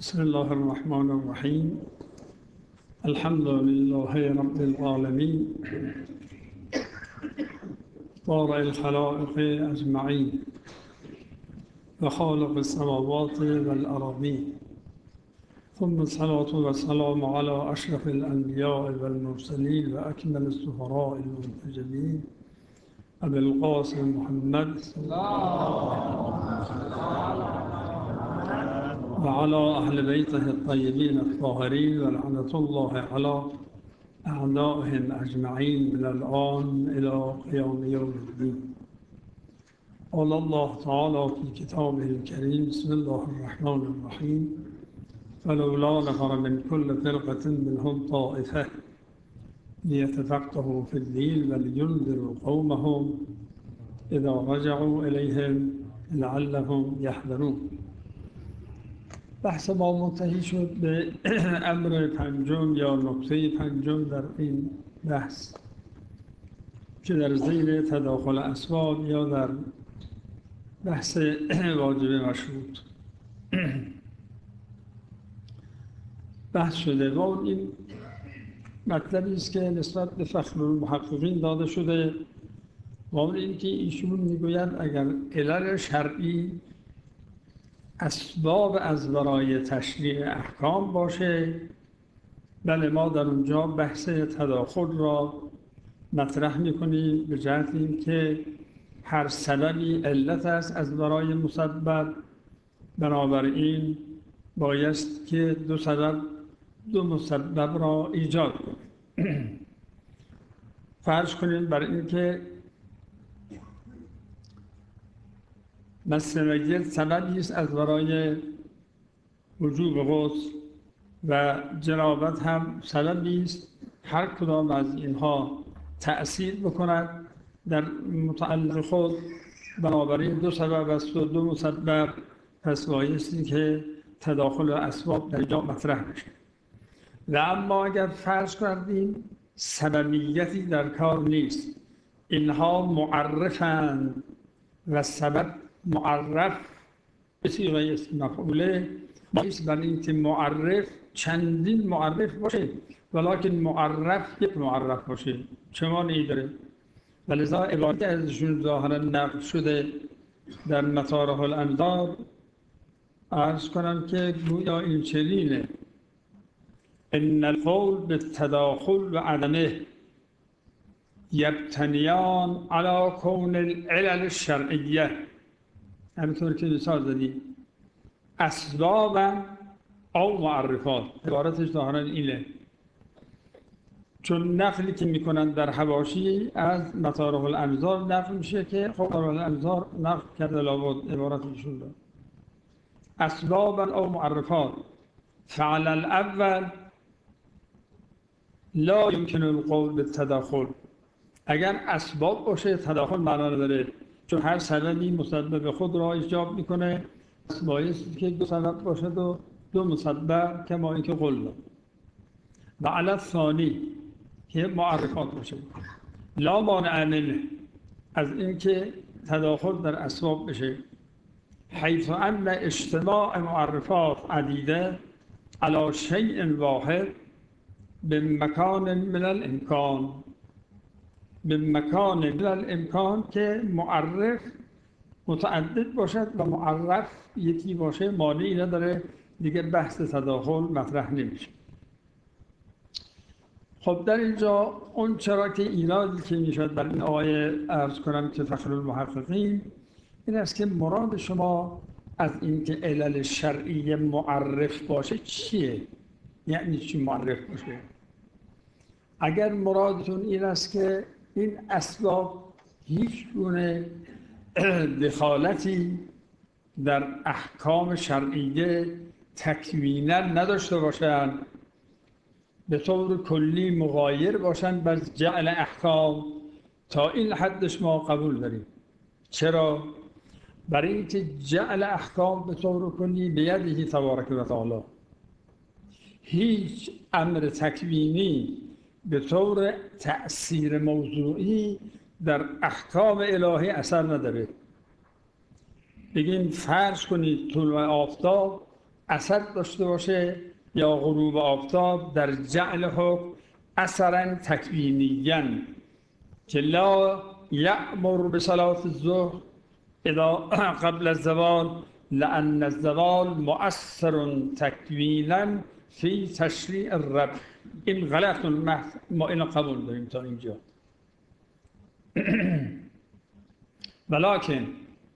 بسم الله الرحمن الرحيم. الحمد لله رب العالمين بارئ الخلائق أجمعين وخالق السماوات والأراضين، ثم الصلاة والسلام على أشرف الأنبياء والمرسلين وأكمل السفراء المنتجبين أبي القاسم محمد وعلى أهل بيته الطيبين الطاهرين، ولعنة الله على أعدائهم أجمعين من الآن إلى قيام يوم الدين. قال الله تعالى في كتابه الكريم: بسم الله الرحمن الرحيم. فلولا نفر من كل فرقة منهم طائفة ليتفقهوا في الدين ولينذروا قومهم إذا رجعوا إليهم لعلهم يحذرون. بحث ما منتهی شد به امر پنجم یا نکته پنجم در این بحث که در زیر تداخل اسباب یا در بحث واجب مشروط بحث شده و این مطلبی است که نسبت به فخرالمحققین داده شده و اون این که ایشون میگوید اگر علل شرعی اسباب از برای تشریع احکام باشه، بله ما در اونجا بحث تداخل را مطرح میکنیم به جهت اینکه هر سببی علت است از برای مسبب، بنابراین بایست که دو مسبب را ایجاد کنیم. فرض کنیم برای اینکه مثل سببی است از برای وجوب غسل و جنابت هم سببی است، هر کدام از اینها تأثیر بکند در متعلق خود، بنابراین دو سبب است و دو مسبب، پس بایستی که تداخل اسباب در اینجا مطرح بشه. و اما اگر فرض کردیم سببیتی در کار نیست، اینها معرفند و سبب معرف به صیغه اسم مفعوله، باعث بر اینکه معرف چندین معرف باشه ولکن معرف یک معرف باشه چه مانعی داره؟ ولذا عبارت ازشون ظاهرا نقل شده در مطارح الانظار، عرض کنم که گویا این چنینه: ان القول بالتداخل و عدمه یبتنیان علی کون العلل الشرعیه. همینطور که مثال زدیم اسباب او معرفات، عبارتش ظاهرا اینه، چون نقلی که میکنن در حواشی از مطارح الانظار نقل میشه که خب مطارح الانظار نقل کرده لابد عبارتشون داد اسباب او معرفات. فعل الاول لا يمكن القول بالتداخل، اگر اسباب باشه تداخل معنا نداره، چون هر سببی مسبب خود را ایجاب میکنه، بایستی که دو سبب باشد و دو مسبب که ما اینکه قلنا. و علی الثانی که معرفات باشه، لا مانع منه، از اینکه تداخل در اسباب بشه، حیث ان اجتماع معرفات عدیده علی شیء واحد به مکان من الامکان، به مکان من الامکان که معرف متعدد باشد و معرف یکی باشه مانعی نداره، دیگه بحث تداخل مطرح نمیشه. خب در اینجا اون چرا که ایرادی که میشد بر این آیه عرض کنم که فخرالمحققین این است که مراد شما از این که علل شرعی معرف باشه چیه؟ یعنی چی معرف باشه؟ اگر مرادتون این است که این اسباب هیچ گونه دخالتی در احکام شرعیه تکوینا نداشته باشند، به طور کلی مغایر باشند بر جعل احکام، تا این حدش ما قبول داریم. چرا؟ برای اینکه جعل احکام به طور کلی به یده تبارک و تعالی، هیچ امر تکوینی به طور تأثیر موضوعی در احکام الهی اثر نداره. بگیم فرض کنید طلوع آفتاب اثر داشته باشه یا غروب آفتاب در جعل حکم اثرا تکوینیا که لا یأمر بصلاة الظهر اذا قبل الزوال لأن الزوال مؤثر تکوینا فی تشریع الرب. این غلط محض، ما اینو قبول داریم تا اینجا. ولکن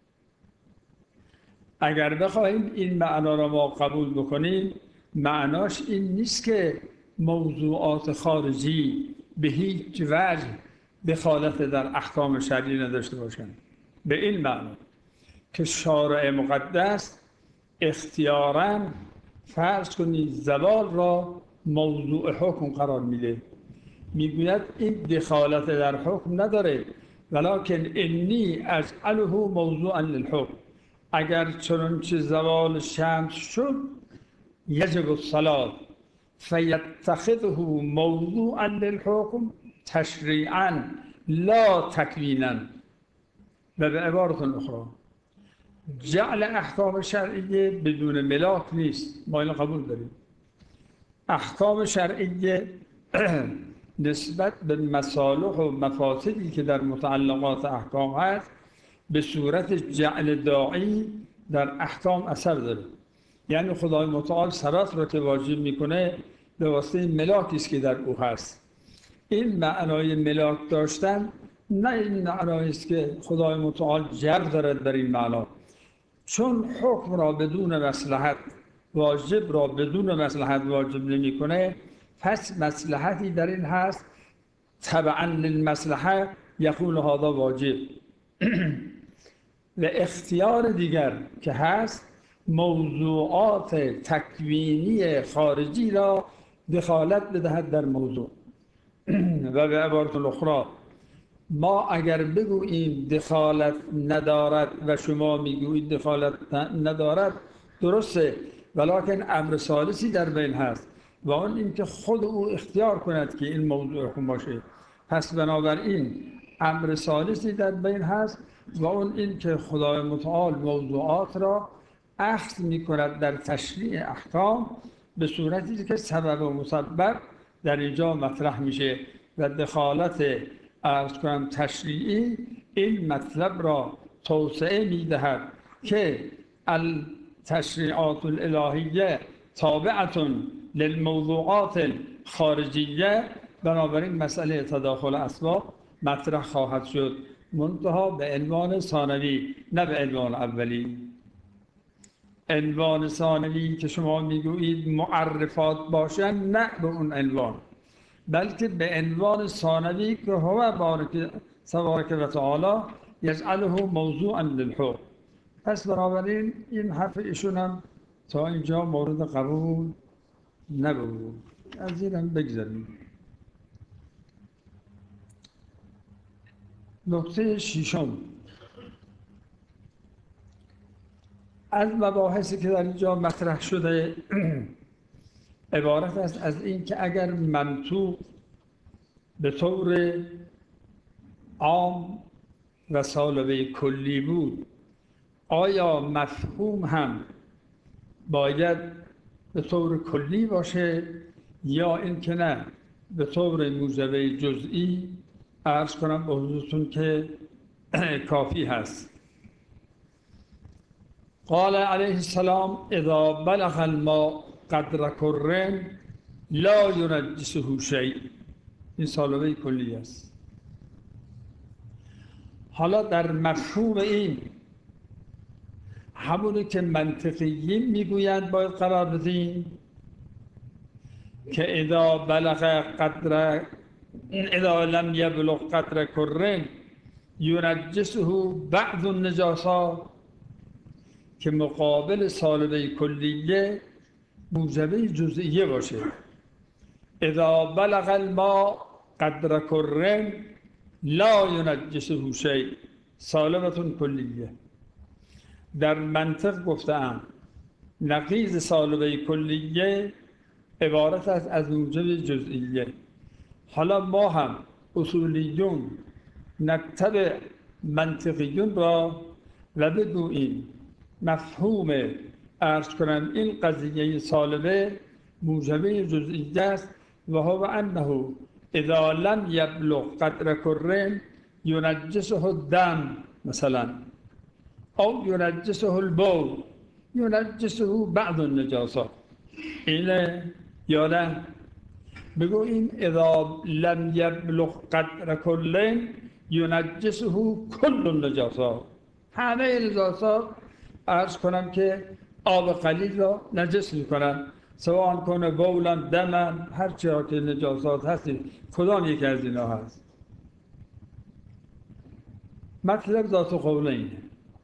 اگر بخواهیم این معنا را ما قبول بکنیم، معناش این نیست که موضوعات خارجی به هیچ وجه دخالت در احکام شرعی نداشته باشند. به این معنا که شارع مقدس اختیاراً فرض کنید زوال را موضوع حکم قرار میده، میگوید این دخالت در حکم نداره، ولکن انی اجعله موضوعا للحکم. اگر چنانچه زوال شمس شد یجب الصلاة فیتخذه موضوعا للحکم تشریعا لا تکوینا. و به عبارت اخرى جعل احکام شرعیه بدون ملاک نیست، ما اینو قبول داریم. احکام شرعیه نسبت به مصالح و مفاسدی که در متعلقات احکام هست به صورت جعل داعی در احکام اثر داره. یعنی خدای متعال صلات را که واجب میکنه به واسطه ملاکی است که در او هست. این معنای ملاک داشتن نه این معنایی است که خدای متعال جر دارد در این معنا، چون حکم را بدون مصلحت واجب را بدون مصلحت واجب نمیکنه، پس مصلحتی در این هست تبعا للمصلحه یقول هذا واجب. و اختیار دیگر که هست موضوعات تکوینی خارجی را دخالت بدهد در موضوع. و به عبارت الاخرى ما اگر بگوییم دخالت ندارد و شما میگویید دخالت ندارد، درسته، ولکن امر ثالثی در بین هست و اون این که خود او اختیار کند که این موضوع حکم باشه. پس بنابراین امر ثالثی در بین هست و اون این که خدای متعال موضوعات را اخذ می کند در تشریع احکام به صورتی که سبب و مسبب در اینجا مطرح میشه و دخالت عرض کنم تشریعی این مطلب را توسعه میدهد که التشریعات الالهیه تابعتون للموضوعات خارجیه. بنابراین مسئله تداخل اسباب مطرح خواهد شد، منتها به عنوان ثانوی نه به عنوان اولی. عنوان ثانوی که شما میگویید معرفات باشن، نه به اون عنوان، بلکه به عنوان ثانوی که هو تبارک و تعالی یجعله موضوعا للحکم. پس بنابراین این حرف ایشون هم تا اینجا مورد قبول نبود. از این هم بگذاریم. نکته ششم از مباحثی که در اینجا مطرح شده عبارت است از این که اگر منطوق به طور عام و سالبه کلی بود، آیا مفهوم هم باید به طور کلی باشه یا این که نه به طور موجبه جزئی؟ عرض کنم به حضورتون که کافی هست. قال علیه السلام اذا بلغ الماء قدر کرن لا ینجسه شیء. این سالبه کلی است. حالا در مفهوم این همونی که منطقیین میگویند باید قرار بدیم که اذا بلغ قدر اذا لم یبلغ قدر کرن ینجسه بعض النجاسات، که مقابل سالبه کلیه موجبه جزئیه باشه. اذا بلغ الماء قدر کرن لا ینجسه شیء، سالبه کلیه. در منطق گفتم نقیض سالبه کلیه عبارت است از موجب جزئیه. حالا ما هم اصولیون نتبع منطقیون را و بگوییم مفهوم عرض کنم این قضیه سالبه موجبه جزئیه است و هو انه اذا لم یبلغ قدر کرن ینجسه الدم مثلا او ینجسه البول ینجسه بعض النجاسات. اینه یا نه؟ بگو این اذا لم یبلغ قدر کرن ینجسه کل النجاسات، همه نجاسات عرض کنم که آب قلیل را نجس میکنن، سواء کنه بولا دمن هر چی که نجاسات هستی، کدام یکی از اینا هست؟ مطلب ذات قوله اینه.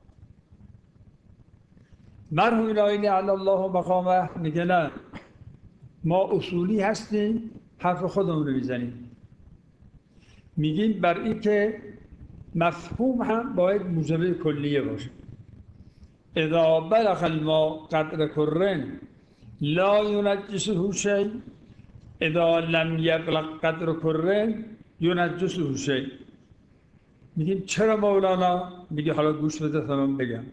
مرحوم الهی علی الله مقامه میگه نه، ما اصولی هستیم حرف خودمون رو میزنیم، میگیم بر این که مفهوم هم باید موجبه کلیه باشه. اذا بلغ الماء قدر کرن لا ینجسه شیء اذا لم یبلغ قدر کرن ینجسه شیء. میگیم چرا مولانا؟ میگه حالا گوش بده تا من بگم.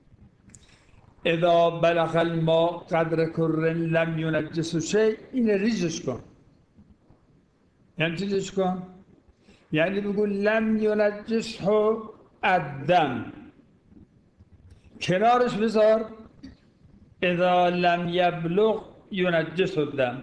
اذا بلغ الماء قدر کرن لم ینجسه شیء، این ریزش کن. یعنی چیزش کن؟ یعنی بگو لم ینجسه الدم، کنارش بذار اذا لم یبلغ ینجسه الدم.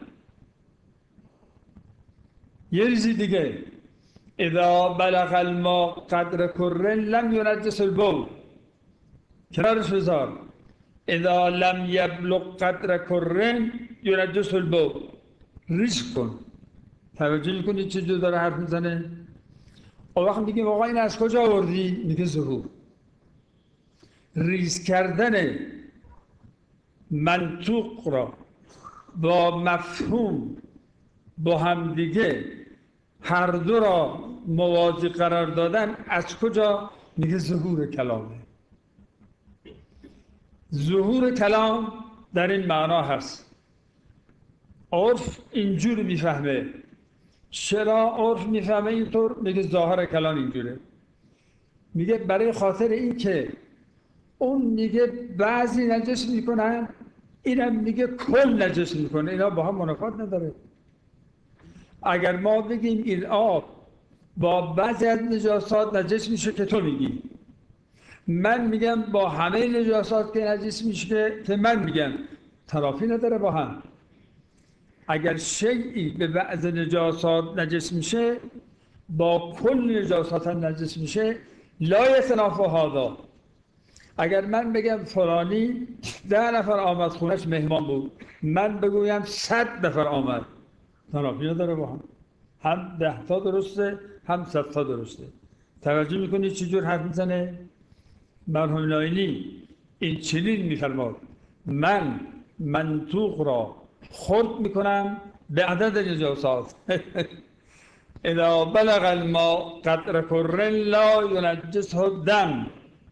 یه ریزی دیگه اذا بلغ الماء قدر کرن لم ینجسه البول، کنارش بذار اذا لم یبلغ قدر کرن ینجسه البول. ریز کن. توجه میکنی چه جو داره حرف میزنه؟ اون وقت میگیم آقا این از کجا آوردی؟ میگه ظهور. ریز کردن منطوق را با مفهوم با همدیگه هر دو را موازی قرار دادن از کجا؟ میگه ظهور کلامه. ظهور کلام در این معنا هست. عرف اینجور میفهمه. چرا عرف میفهمه اینطور؟ میگه ظاهر کلام اینجوره. میگه برای خاطر این که اون میگه بعضی نجس میکنن، اینم میگه کل نجس میکنه، اینا با هم منافات نداره. اگر ما بگیم این آب با بعضی از نجاسات نجس میشه که تو میگی، من میگم با همه نجاسات که نجس میشه که من میگم، ترافی نداره با هم. اگر شیئی به بعض نجاسات نجس میشه با کل نجاسات هم نجس میشه، لا یتنافی هذا. اگر من بگم فلانی 10 نفر آمد خونش مهمان بود، من بگویم 100 نفر آمد، تنافی نداره با هم. هم 10 تا درسته هم 100 تا درسته. توجه میکنید چجور حرف میزنه؟ مرحوم ناینی این چنین میفرماد من منطوق را خرد میکنم به عدد نجاسات. اذا بلغ الماء قدر کرن لا ینجسه الدم،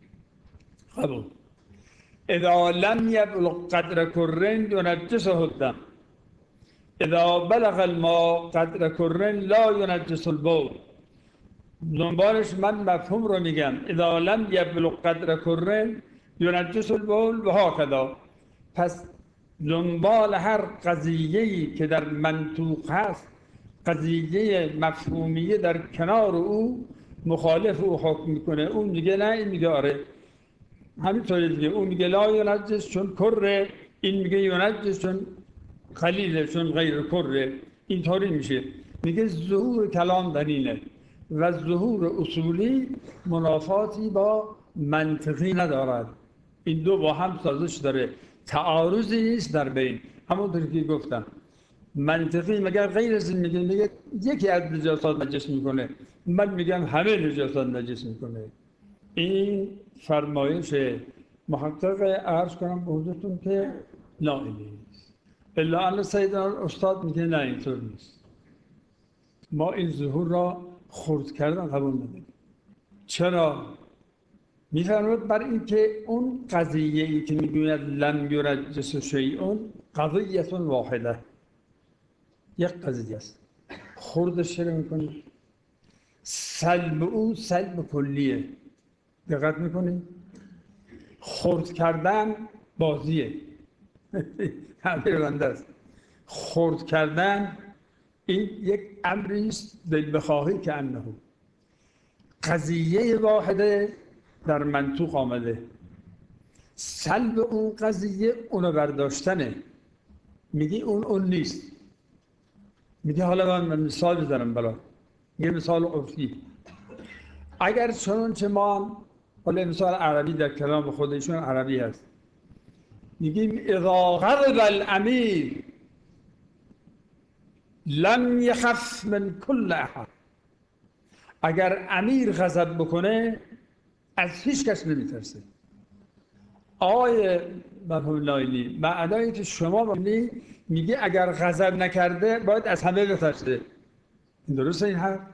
قبول. اذا لم یبلغ قدر کرن ینجسه الدم، اذا بلغ الماء قدر کرن لا ینجسه البول. دنبالش من مفهوم رو میگم اذا لم یبلغ قدر کرن ینجسه البول و هکذا. پس دنبال هر قضیه‌ای که در منطوق هست، قضیه مفهومیه در کنار او مخالف او حکم میکنه. اون میگه نه، این میگه آره. همینطوری دیگه اون میگه لا ینجس چون کره، این میگه ینجس چون قلیله چون غیر کره. اینطوری میشه. میگه ظهور کلام در اینه و ظهور اصولی منافاتی با منطقی ندارد. این دو با هم سازش داره، تعارضی نیست در بین. همونطوری که گفتم منطقی مگر غیر از این میگه یکی از نجاسات نجس میکنه، من میگم همه نجاسات نجس میکنه. این فرمایش محقق عرض کنم به حضورتون که نائلی نیست. الا ان سیدنا استاد میگه نه اینطور نیست. ما این ظهور را خرد کردن قبول نداریم. چرا؟ میفرماید بر این که اون قضیه ای که میگوید لم یرجس شیء قضیه واحده، یک قضیه است. خردش چرا میکنید؟ سلب او سلب کلیه. دقت میکنید؟ خرد کردن بازیه. تعبیر بنده است. خرد کردن این یک امری است دل بخواهی که انه قضیه واحده در منطوق آمده، سلب اون قضیه اونو برداشتنه. میگی اون نیست. میگه حالا من مثال بزنم برات، یه مثال عرفی. اگر چنانچه ما، حالا مثال عربی در کلام خودشون عربی هست، میگیم اذا غضب الامیر لم یخف من کل احد. اگر امیر غضب بکنه از هیچ کس نمیترسه. آقای مرحوم نایلی معنایی که شما ببینی میگه اگر غضب نکرده باید از همه بترسه. درسته این حرف؟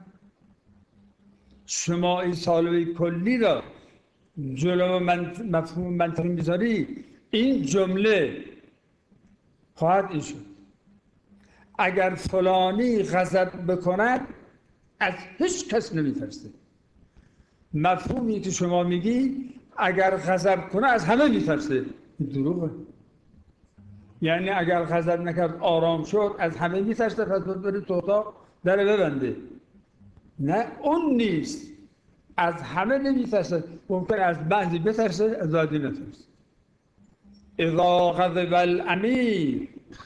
شما این سالوی کلی را جلو مفهوم منطقی میذاری، این جمله خواهد این شد: اگر فلانی غضب بکند از هیچ کس نمیترسه. مفهومی که شما میگی اگر غضب کنه از همه میترسه، دروغه. یعنی اگر غضب نکرد آرام شد از همه میترسه، پس بره تو اتاق در ببنده. نه اون نیست، از همه نمیترسه. ممکن از بعضی بترسه، از بعضی نترسه. اذا غضب الامیر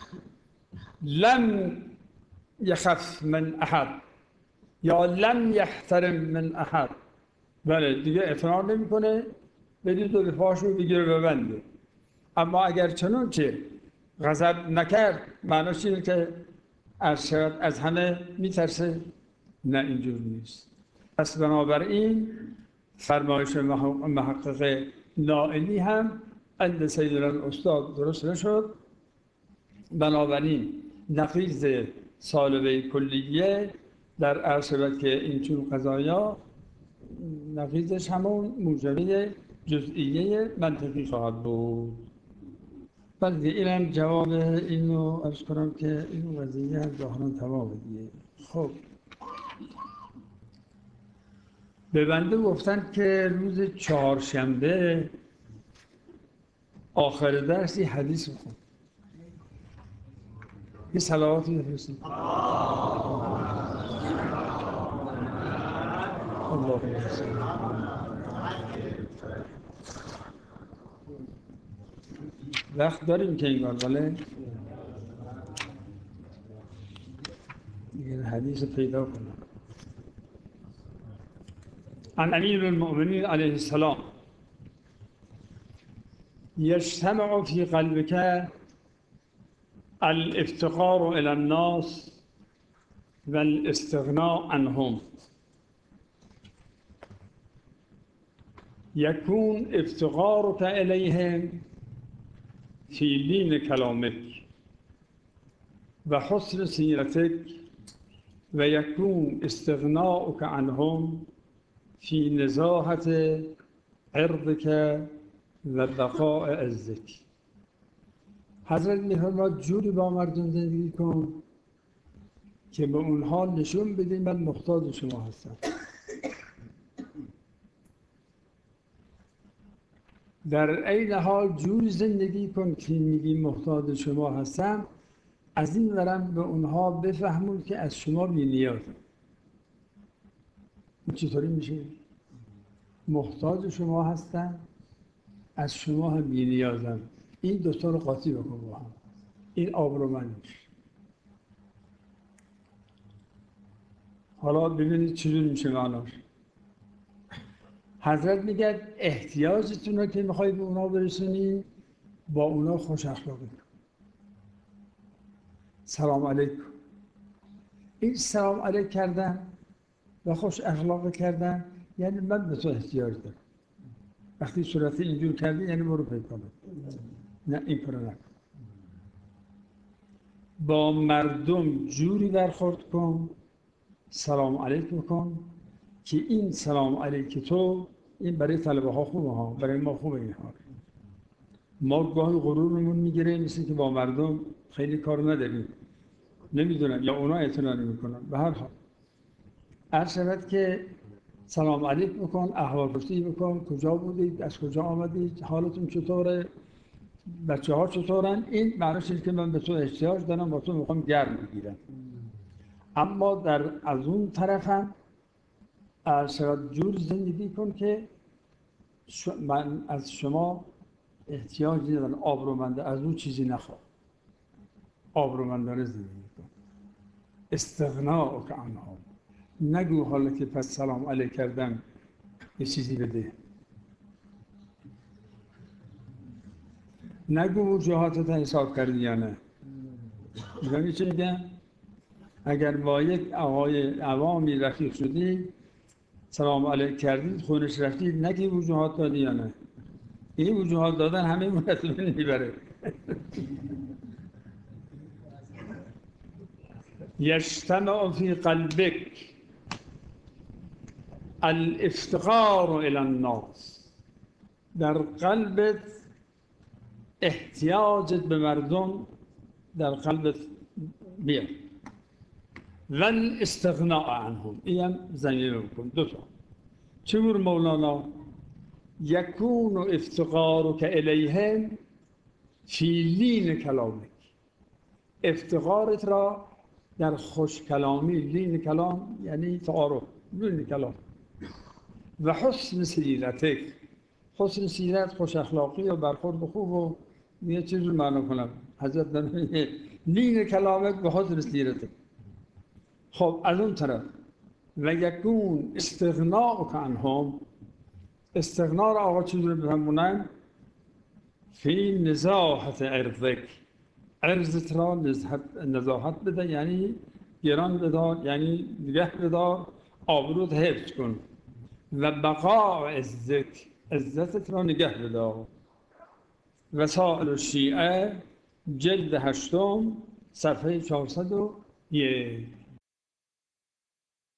لم یخف من احد یا لم یحترم من احد. بله دیگه اعتراض نمیکنه، بدید دو پاشو بگیره ببنده. اما اگر چنانچه غضب نکرد معناش اینه که از همه میترسه. نه اینجور نیست. پس بنابراین فرمایش محقق نائلی هم عند سیدنا الاستاد درست نشد. بنابراین نقیض سالبه کلیه در عرض که این چون قضایا نقیضش همون موجبه جزئیه منطقی خواهد بود. بله اینم جواب اینو عرض کنم که این قضیه هم ظاهرا تمامه دیگه. خب به بنده گفتن که روز چهارشنبه آخر درس یه حدیث بخون، یه صلواتی بفرستیم. اللهم صل. وقت داریم که این بار بله یه حدیث پیدا کنم. عن امیر المؤمنین علیه السلام: یجتمع فی قلبك الافتقار الى الناس والاستغناء عنهم، يكون افتقارك إليهم في لين كلامك وحسن سيرتك، ويكون استغناؤك عنهم في نزاهة عرضك وبقاء عزك. حضرت می‌فرماید جوری با مردم زندگی کن که به اونها نشون بدین من محتاج شما هستم. در عین حال جوری زندگی کن که میگی محتاج شما هستم، از این ورم به اونها بفهمون که از شما بی‌نیازم. این چطوری میشه؟ محتاج شما هستم، از شما هم بی‌نیازم. این دوتا رو قاطی بکن با هم. این آب رو من میشه. حالا ببینید چجوری میشه معناش. حضرت میگه احتیاجتون رو که میخوای به اونا برسونی با اونا خوش اخلاقی کن. سلام علیکم. این سلام علیک کردن و خوش اخلاقی کردن یعنی من به تو احتیاج دارم. وقتی صورت اینجور کردی یعنی برو پیدا کن. نه این کارو نکن. با مردم جوری برخورد کن، سلام علیک بکن که این سلام علیک تو این برای طلبه ها خوبه ها، برای ما خوبه این ها. ما گاهی غرورمون میگیره مثل که با مردم خیلی کار نداریم، نمیدونن یا اونا اعتنا نمیکنن. به هر حال عرض شود که سلام علیک بکن، احوال پرسی بکن، کجا بودید، از کجا آمدید، حالتون چطوره، بچه ها چطورن؟ این معنیش اینه که من به تو احتیاج دارم با تو میخوام گرم بگیرم. اما از اون طرف هم شاید جور زندگی کن که من از شما احتیاج ندارم، آبرومنده از اون چیزی نخواه، آبرومندانه زندگی کن. استغنا که عنها، نگو حالا که پس سلام علیک کردم یه چیزی بده، نگو وجوهاتت حساب کردی یا نه. میدونی چه میگم؟ اگر با یک آقای عوامی رفیق شدی سلام علیک کردید خونش رفتید، نگی وجوهات دادی یا نه. این وجوهات دادن همه مرتبه نمیبره. یجتمع فی قلبک الافتقار الی الناس، در قلبت احتیاجت به مردم در قلبت بیاد. و الاستغناء عنهم، این زمینه بکن. دوتا چگونه مولانا؟ یکون افتقارک الیهم فی لین کلامک، افتقارت را در خوش کلامی، لین کلام یعنی تعارف، لین کلام، و حسن سیرتک، حسن سیرت خوش اخلاقی و برخورد خوب و یه چیز رو معنی کنم حضرت داره لین کلامک و حسن سیرتک. خب از اون طرف و یکون استغناء عنهم، استغنا را آقا چیز رو بفهمونن فی نزاحت عرضک، عرضت را نزاحت بده، یعنی گران بدار، یعنی نگه بدار، آبروت حفظ کن. و بقاء عزت، عزتت را نگه بدار. وسائل شیعه جلد 8 صفحه 401.